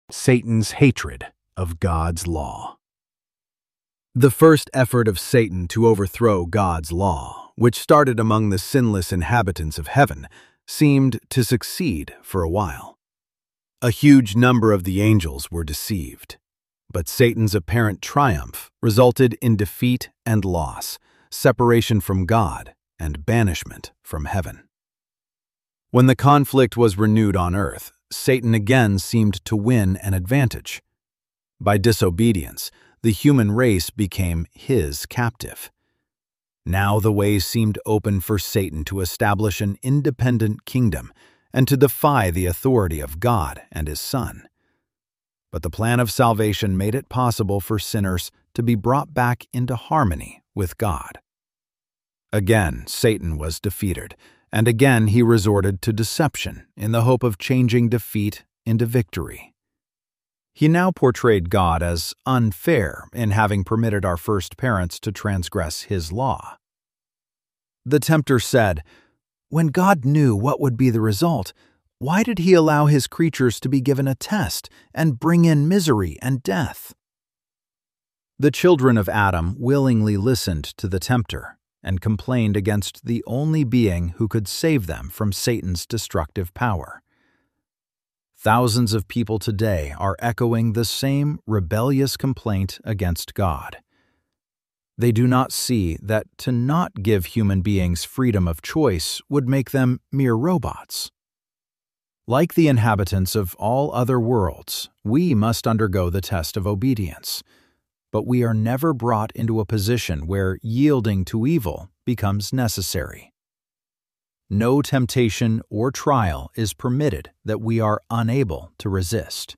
Satan's hatred of God's law. The first effort of Satan to overthrow God's law, which started among the sinless inhabitants of heaven, seemed to succeed for a while. A huge number of the angels were deceived, but Satan's apparent triumph resulted in defeat and loss, separation from God, and banishment from heaven. When the conflict was renewed on earth, Satan again seemed to win an advantage. By disobedience, the human race became his captive. Now the way seemed open for Satan to establish an independent kingdom and to defy the authority of God and His Son. But the plan of salvation made it possible for sinners to be brought back into harmony with God. Again, Satan was defeated, and again he resorted to deception in the hope of changing defeat into victory. He now portrayed God as unfair in having permitted our first parents to transgress His law. The tempter said, "When God knew what would be the result, why did He allow His creatures to be given a test and bring in misery and death?" The children of Adam willingly listened to the tempter and complained against the only being who could save them from Satan's destructive power. Thousands of people today are echoing the same rebellious complaint against God. They do not see that to not give human beings freedom of choice would make them mere robots. Like the inhabitants of all other worlds, we must undergo the test of obedience. But we are never brought into a position where yielding to evil becomes necessary. No temptation or trial is permitted that we are unable to resist.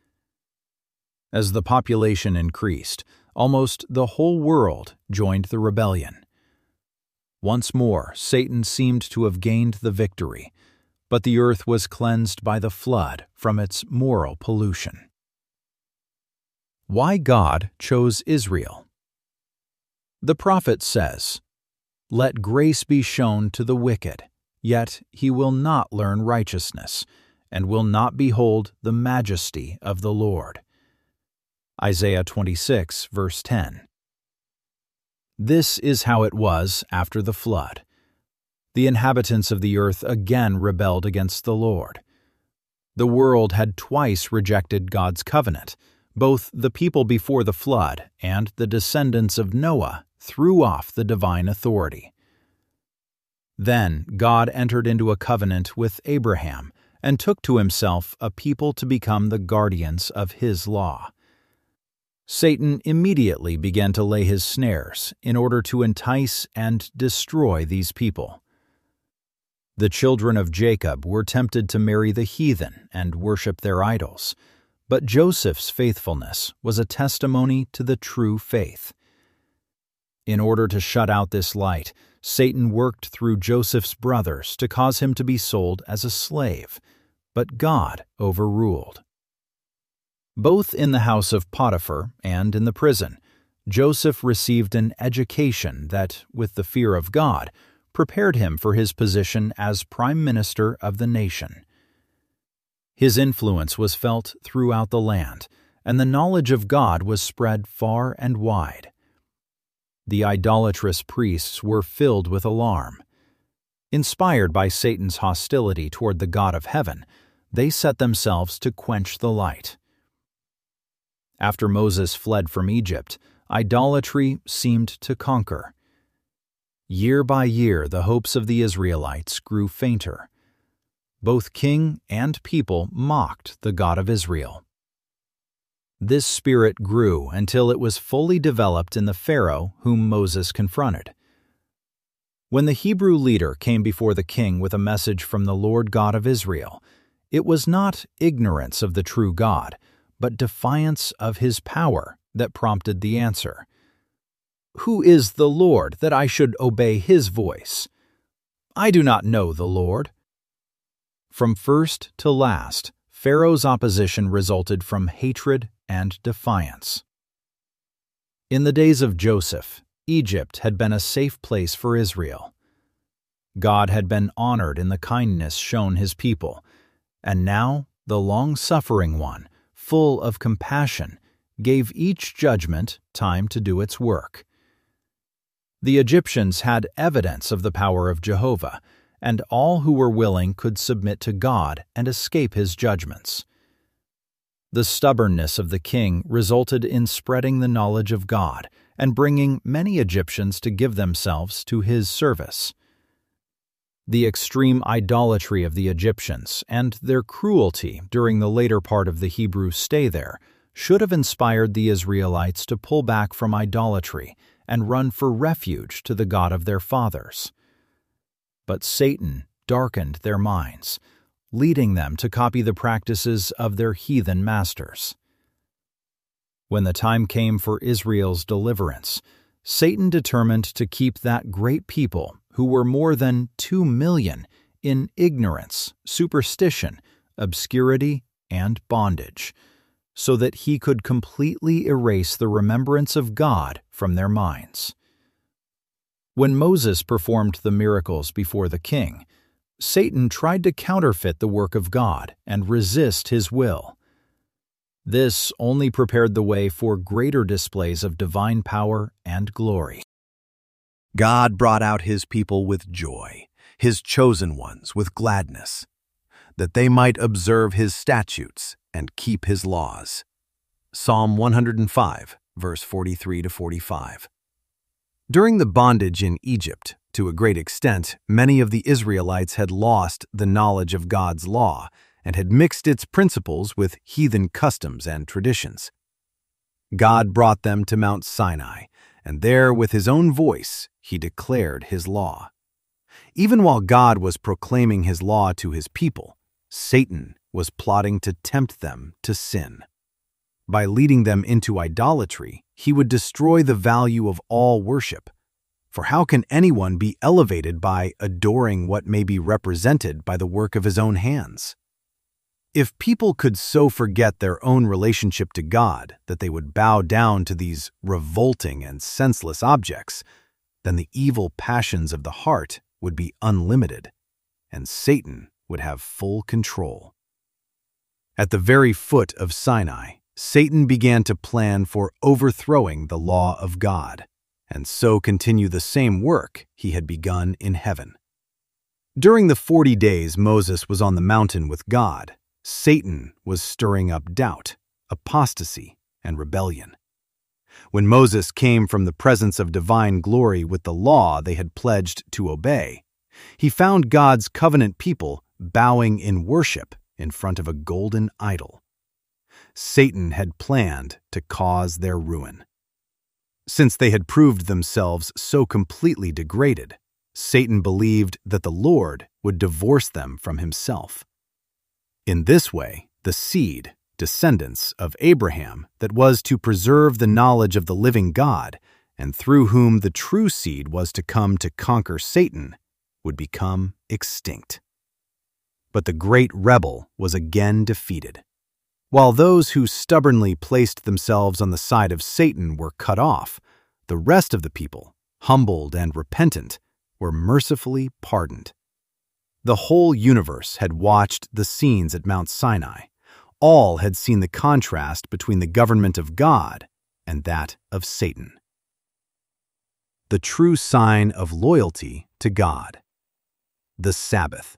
As the population increased, almost the whole world joined the rebellion. Once more, Satan seemed to have gained the victory, but the earth was cleansed by the flood from its moral pollution. Why God chose Israel. The prophet says, "Let grace be shown to the wicked, yet he will not learn righteousness, and will not behold the majesty of the Lord." Isaiah 26, verse 10. This is how it was after the flood. The inhabitants of the earth again rebelled against the Lord. The world had twice rejected God's covenant. Both the people before the flood and the descendants of Noah threw off the divine authority. Then God entered into a covenant with Abraham and took to Himself a people to become the guardians of His law. Satan immediately began to lay his snares in order to entice and destroy these people. The children of Jacob were tempted to marry the heathen and worship their idols. But Joseph's faithfulness was a testimony to the true faith. In order to shut out this light, Satan worked through Joseph's brothers to cause him to be sold as a slave, but God overruled. Both in the house of Potiphar and in the prison, Joseph received an education that, with the fear of God, prepared him for his position as prime minister of the nation. His influence was felt throughout the land, and the knowledge of God was spread far and wide. The idolatrous priests were filled with alarm. Inspired by Satan's hostility toward the God of heaven, they set themselves to quench the light. After Moses fled from Egypt, idolatry seemed to conquer. Year by year, the hopes of the Israelites grew fainter. Both king and people mocked the God of Israel. This spirit grew until it was fully developed in the Pharaoh whom Moses confronted. When the Hebrew leader came before the king with a message from the Lord God of Israel, it was not ignorance of the true God, but defiance of His power that prompted the answer. "Who is the Lord that I should obey His voice? I do not know the Lord." From first to last, Pharaoh's opposition resulted from hatred and defiance. In the days of Joseph, Egypt had been a safe place for Israel. God had been honored in the kindness shown His people, and now the long-suffering One full of compassion, gave each judgment time to do its work. The Egyptians had evidence of the power of Jehovah, and all who were willing could submit to God and escape his judgments. The stubbornness of the king resulted in spreading the knowledge of God and bringing many Egyptians to give themselves to his service. The extreme idolatry of the Egyptians and their cruelty during the later part of the Hebrew stay there should have inspired the Israelites to pull back from idolatry and run for refuge to the God of their fathers. But Satan darkened their minds, leading them to copy the practices of their heathen masters. When the time came for Israel's deliverance, Satan determined to keep that great people, who were more than 2 million, in ignorance, superstition, obscurity, and bondage, so that he could completely erase the remembrance of God from their minds. When Moses performed the miracles before the king, Satan tried to counterfeit the work of God and resist his will. This only prepared the way for greater displays of divine power and glory. God brought out his people with joy, his chosen ones with gladness, that they might observe his statutes and keep his laws. Psalm 105, verse 43-45. During the bondage in Egypt, to a great extent, many of the Israelites had lost the knowledge of God's law and had mixed its principles with heathen customs and traditions. God brought them to Mount Sinai, and there, with his own voice, he declared his law. Even while God was proclaiming his law to his people, Satan was plotting to tempt them to sin. By leading them into idolatry, he would destroy the value of all worship. For how can anyone be elevated by adoring what may be represented by the work of his own hands? If people could so forget their own relationship to God that they would bow down to these revolting and senseless objects, then the evil passions of the heart would be unlimited, and Satan would have full control. At the very foot of Sinai, Satan began to plan for overthrowing the law of God, and so continue the same work he had begun in heaven. During the 40 days Moses was on the mountain with God, Satan was stirring up doubt, apostasy, and rebellion. When Moses came from the presence of divine glory with the law they had pledged to obey, he found God's covenant people bowing in worship in front of a golden idol. Satan had planned to cause their ruin. Since they had proved themselves so completely degraded, Satan believed that the Lord would divorce them from himself. In this way, the seed, descendants of Abraham, that was to preserve the knowledge of the living God, and through whom the true seed was to come to conquer Satan, would become extinct. But the great rebel was again defeated. While those who stubbornly placed themselves on the side of Satan were cut off, the rest of the people, humbled and repentant, were mercifully pardoned. The whole universe had watched the scenes at Mount Sinai. All had seen the contrast between the government of God and that of Satan. The true sign of loyalty to God. The Sabbath.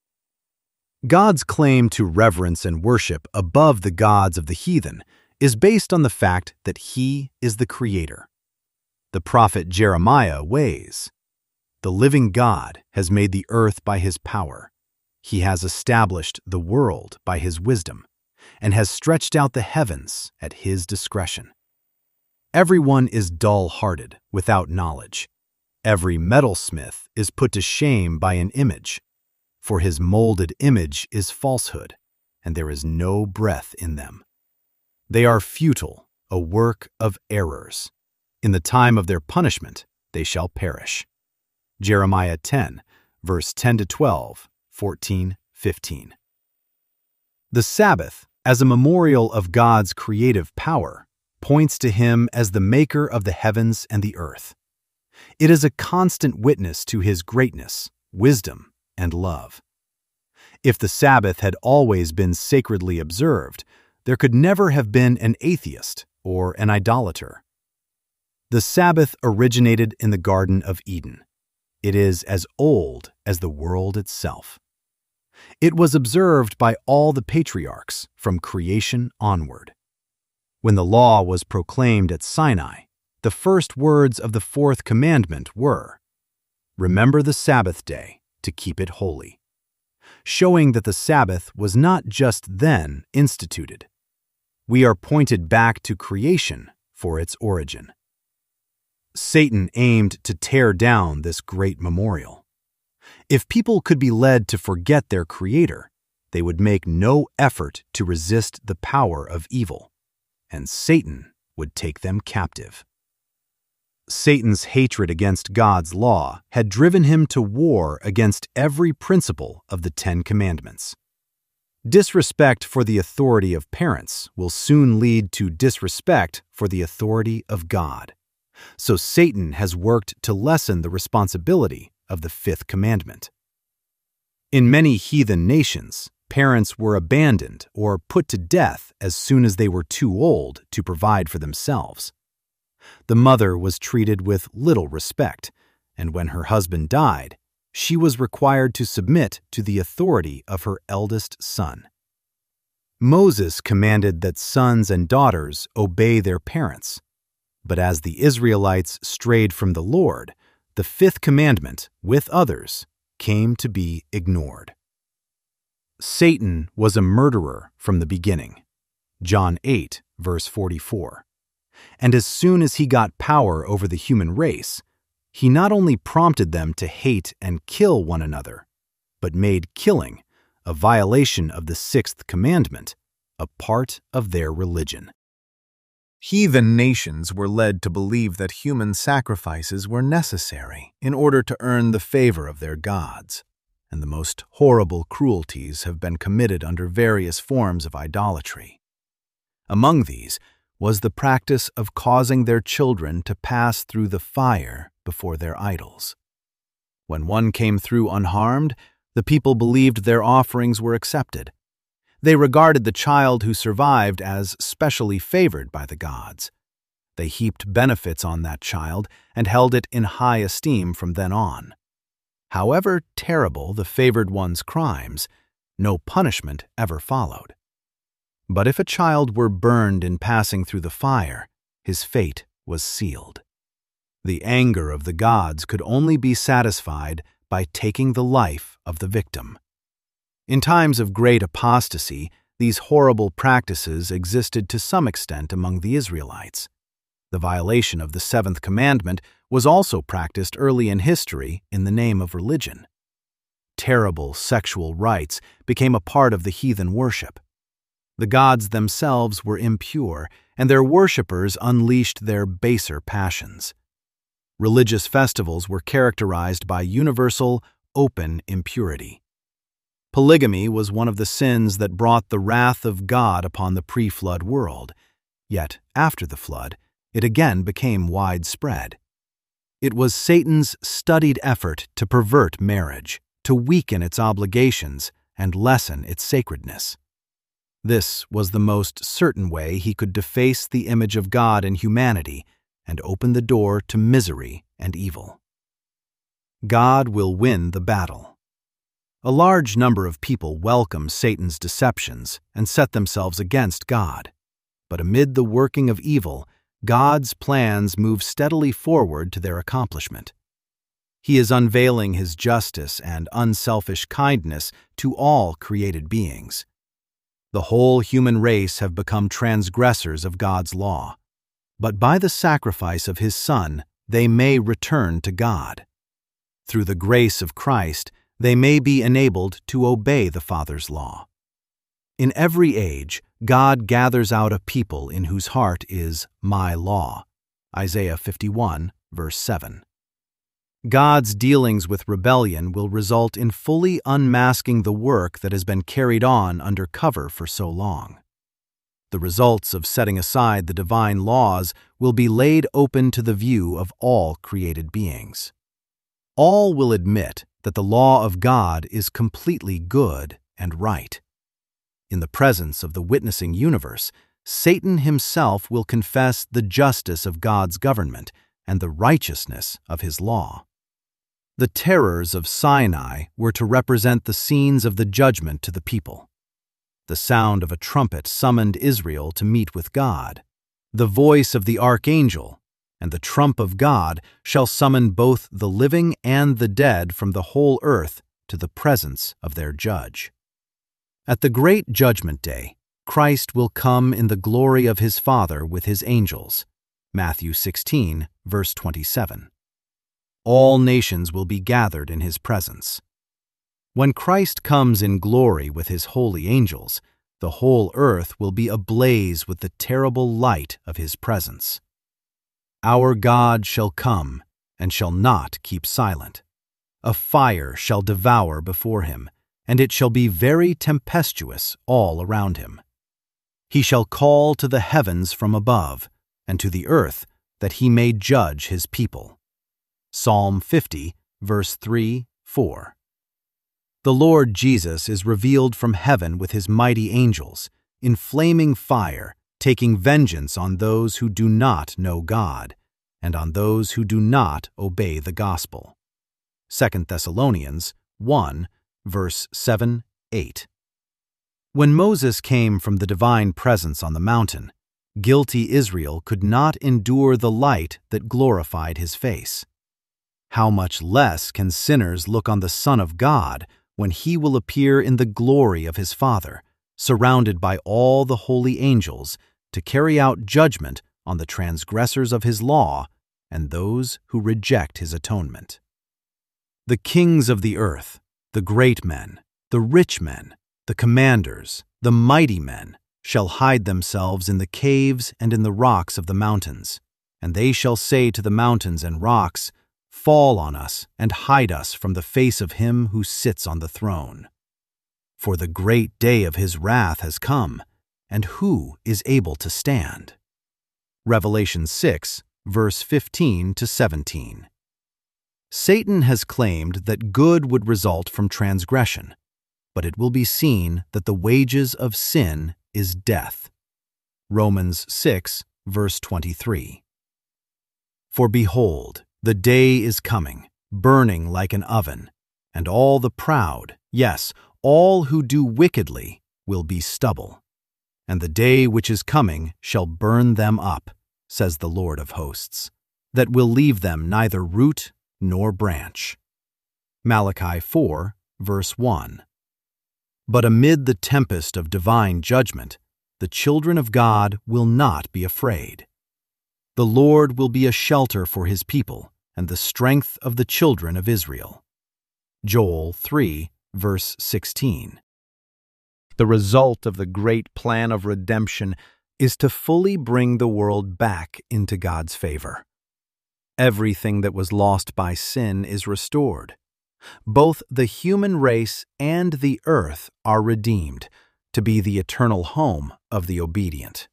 God's claim to reverence and worship above the gods of the heathen is based on the fact that he is the Creator. The prophet Jeremiah weighs, "The living God has made the earth by his power. He has established the world by his wisdom, and has stretched out the heavens at his discretion. Everyone is dull-hearted, without knowledge. Every metalsmith is put to shame by an image. For his molded image is falsehood, and there is no breath in them. They are futile, a work of errors. In the time of their punishment they shall perish." Jeremiah 10, verse 10-12, 14, 15. The Sabbath, as a memorial of God's creative power, points to him as the maker of the heavens and the earth. It is a constant witness to his greatness, wisdom, and love. If the Sabbath had always been sacredly observed, there could never have been an atheist or an idolater. The Sabbath originated in the Garden of Eden. It is as old as the world itself. It was observed by all the patriarchs from creation onward. When the law was proclaimed at Sinai, the first words of the fourth commandment were, "Remember the Sabbath day to keep it holy," showing that the Sabbath was not just then instituted. We are pointed back to creation for its origin. Satan aimed to tear down this great memorial. If people could be led to forget their Creator, they would make no effort to resist the power of evil, and Satan would take them captive. Satan's hatred against God's law had driven him to war against every principle of the Ten Commandments. Disrespect for the authority of parents will soon lead to disrespect for the authority of God. So Satan has worked to lessen the responsibility of the fifth commandment. In many heathen nations, parents were abandoned or put to death as soon as they were too old to provide for themselves. The mother was treated with little respect, and when her husband died, she was required to submit to the authority of her eldest son. Moses commanded that sons and daughters obey their parents. But as the Israelites strayed from the Lord, the fifth commandment, with others, came to be ignored. Satan was a murderer from the beginning. John 8, verse 44. And as soon as he got power over the human race, he not only prompted them to hate and kill one another, but made killing, a violation of the sixth commandment, a part of their religion. Heathen nations were led to believe that human sacrifices were necessary in order to earn the favor of their gods, and the most horrible cruelties have been committed under various forms of idolatry. Among these was the practice of causing their children to pass through the fire before their idols. When one came through unharmed, the people believed their offerings were accepted. They regarded the child who survived as specially favored by the gods. They heaped benefits on that child and held it in high esteem from then on. However terrible the favored one's crimes, no punishment ever followed. But if a child were burned in passing through the fire, his fate was sealed. The anger of the gods could only be satisfied by taking the life of the victim. In times of great apostasy, these horrible practices existed to some extent among the Israelites. The violation of the seventh commandment was also practiced early in history in the name of religion. Terrible sexual rites became a part of the heathen worship. The gods themselves were impure, and their worshippers unleashed their baser passions. Religious festivals were characterized by universal, open impurity. Polygamy was one of the sins that brought the wrath of God upon the pre-flood world, yet after the flood, it again became widespread. It was Satan's studied effort to pervert marriage, to weaken its obligations, and lessen its sacredness. This was the most certain way he could deface the image of God in humanity and open the door to misery and evil. God will win the battle. A large number of people welcome Satan's deceptions and set themselves against God. But amid the working of evil, God's plans move steadily forward to their accomplishment. He is unveiling his justice and unselfish kindness to all created beings. The whole human race have become transgressors of God's law, but by the sacrifice of his Son, they may return to God. Through the grace of Christ, they may be enabled to obey the Father's law. In every age, God gathers out a people in whose heart is my law. Isaiah 51, verse 7. God's dealings with rebellion will result in fully unmasking the work that has been carried on under cover for so long. The results of setting aside the divine laws will be laid open to the view of all created beings. All will admit that the law of God is completely good and right. in the presence of the witnessing universe, Satan himself will confess the justice of God's government and the righteousness of his law. The terrors of Sinai were to represent the scenes of the judgment to the people. The sound of a trumpet summoned Israel to meet with God. The voice of the archangel and the trump of God shall summon both the living and the dead from the whole earth to the presence of their judge. At the great judgment day, Christ will come in the glory of his Father with his angels. Matthew 16, verse 27. All nations will be gathered in his presence. When Christ comes in glory with his holy angels, the whole earth will be ablaze with the terrible light of his presence. Our God shall come and shall not keep silent. A fire shall devour before him, and it shall be very tempestuous all around him. He shall call to the heavens from above, and to the earth, that he may judge his people. Psalm 50, verse 3, 4. The Lord Jesus is revealed from heaven with his mighty angels, in flaming fire, taking vengeance on those who do not know God, and on those who do not obey the gospel. 2 Thessalonians 1, verse 7, 8. When Moses came from the divine presence on the mountain, guilty Israel could not endure the light that glorified his face. How much less can sinners look on the Son of God when he will appear in the glory of his Father, surrounded by all the holy angels, to carry out judgment on the transgressors of his law and those who reject his atonement. The kings of the earth, the great men, the rich men, the commanders, the mighty men, shall hide themselves in the caves and in the rocks of the mountains, and they shall say to the mountains and rocks, "Fall on us and hide us from the face of him who sits on the throne. For the great day of his wrath has come, and who is able to stand?" Revelation 6, verse 15 to 17. Satan has claimed that good would result from transgression, but it will be seen that the wages of sin is death. Romans 6, verse 23. For behold, the day is coming, burning like an oven, and all the proud, yes, all who do wickedly, will be stubble. And the day which is coming shall burn them up, says the Lord of hosts, that will leave them neither root nor branch. Malachi 4, verse 1. But amid the tempest of divine judgment, the children of God will not be afraid. The Lord will be a shelter for his people and the strength of the children of Israel. Joel 3, verse 16. The result of the great plan of redemption is to fully bring the world back into God's favor. Everything that was lost by sin is restored. Both the human race and the earth are redeemed to be the eternal home of the obedient.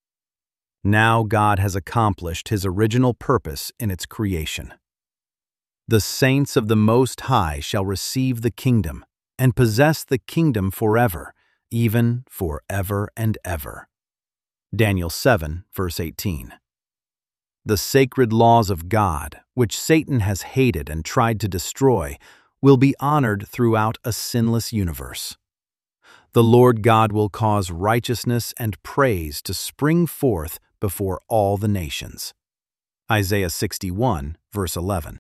Now God has accomplished his original purpose in its creation. The saints of the Most High shall receive the kingdom and possess the kingdom forever, even forever and ever. Daniel 7, verse 18. The sacred laws of God, which Satan has hated and tried to destroy, will be honored throughout a sinless universe. The Lord God will cause righteousness and praise to spring forth before all the nations. Isaiah 61, verse 11.